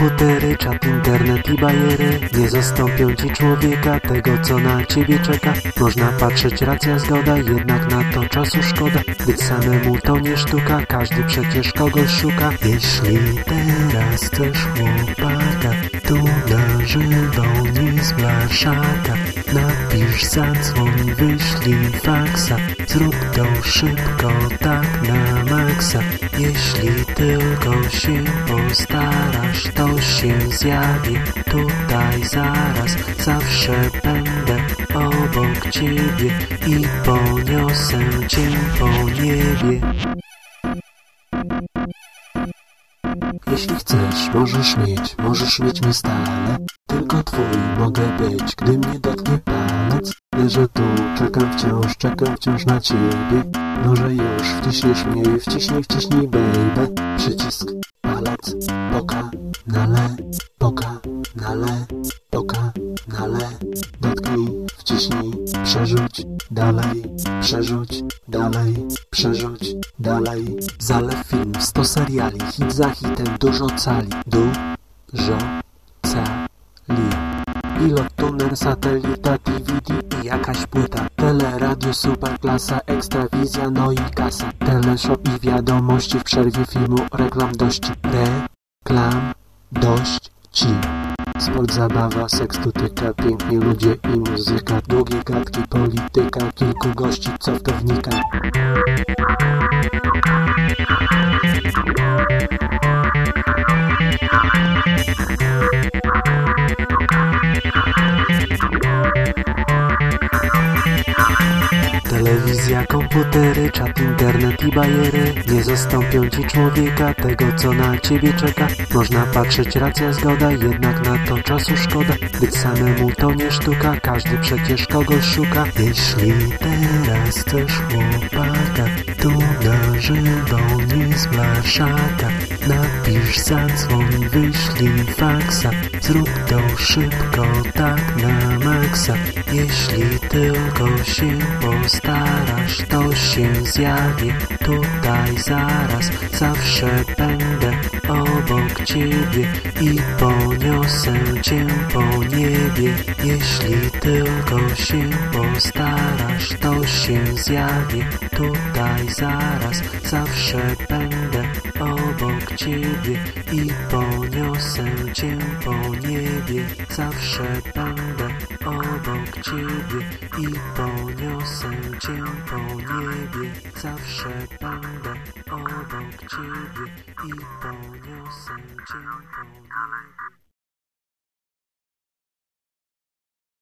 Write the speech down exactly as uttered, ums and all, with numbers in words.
komputery, czat, internet i bajery nie zastąpią ci człowieka, tego co na ciebie czeka. Można patrzeć, racja, zgoda, jednak na to czasu szkoda. Być samemu to nie sztuka, każdy przecież kogoś szuka. Jeśli teraz chcesz chłopaka, tu na żywo, nie z blaszaka. Napisz, zadzwoń, wyślij faksa, zrób to szybko, tak na maksa. Jeśli tylko się postarasz, to się zjawię tutaj zaraz. Zawsze będę obok ciebie i poniosę cię po niebie. Jeśli chcesz, możesz mieć, możesz mieć mnie stale. Tylko twój mogę być, gdy mnie dotknie palec. Leżę tu, czekam wciąż, czekam wciąż na ciebie. Może już wciśniesz mnie, wciśnij, wciśnij baby. Przycisk, palec, poka, na le, poka, na le, poka, na le. Dotknij, wciśnij, przerzuć, dalej, przerzuć, dalej, przerzuć, dalej. Zalew film, sto seriali, hit za hitem, dużo cali. Dużo cali. Pilot, tuner, satelita, D V D i jakaś płyta. Tele, radio, superklasa, ekstrawizja, no i kasa. Teleshop i wiadomości w przerwie filmu, reklam dości. Reklam dość ci. Sport, zabawa, seks, tutyka, piękni ludzie i muzyka. Długie gadki, polityka, kilku gości, co w to wnika. Telewizja, komputery, czat, internet i bajery nie zastąpią ci człowieka, tego co na ciebie czeka. Można patrzeć, racja, zgoda, jednak na to czasu szkoda. Być samemu to nie sztuka, każdy przecież kogoś szuka. Jeśli teraz chcesz chłopaka, tu na żywo, nie z blaszaka. Napisz, zadzwoń, wyślij faksa, zrób to szybko, tak na maksa. Jeśli tylko się postarasz, to się zjawię tutaj zaraz. Zawsze będę obok ciebie i poniosę cię po niebie. Jeśli tylko się postarasz, to się zjawię tutaj zaraz. Zawsze będę obok ciebie i poniosę cię po niebie. Zawsze będę obok ciebie i poniosę cię po niebie. Zawsze będę obok ciebie i poniosę cię po niebie.